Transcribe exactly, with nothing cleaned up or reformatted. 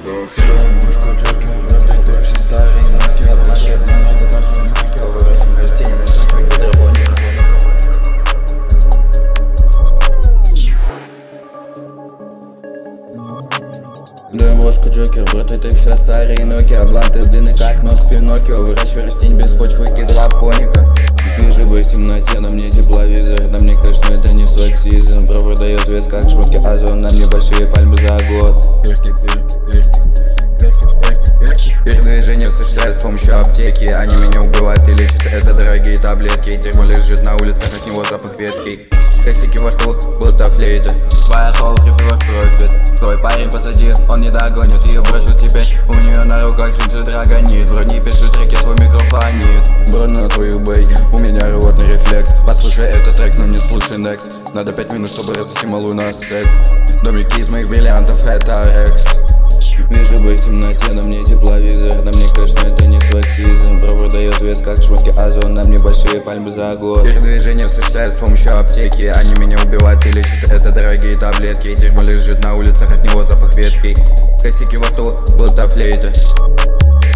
Мышку джокер, работает общий старый Nokia, бланкет, много ножки Nokia, выращиваем растения, на случай гидропоника. Дуем ложку джокер, работает общий старый Nokia, бланты длинный как нос Пиноккио, выращиваю растения без почвы гидропоника. Вижу в темноте, на мне тепловизор, на мне конечно это не сексизм. Бро дает вес как шмотки Озон, на мне большие пальмы за год. Перки, перки, перки, перки, перки, перки. Передвижение осуществляется с помощью аптеки. Они меня убивают и лечат, это дорогие таблетки. Дерьмо лежит на улицах, от него запах ветки. Косяки во рту, будто флейта. Твоя холл, рефилов профит. Твой парень позади, он не догонит. Ее бросил теперь, у нее на руках джинсы драгонит. Бро не пишет треки, твой микрофонит. Бро на твою бэй, у меня рвотный рефлекс. Послушай этот трек, но не слушай next. Надо пять минут, чтобы развести малую на секс. Домики из моих бриллиантов, это рекс. Вижу в темноте, на мне тепловизор, на мне конечно это не сексизм. Бро продает вес как шмотки Озон, на мне большие пальмы за год. Передвижение осуществляется с помощью аптеки. Они меня убивают и лечат, это дорогие таблетки. Дерьмо лежит на улицах, от него запах ветки. Косяки во рту, будто флейта.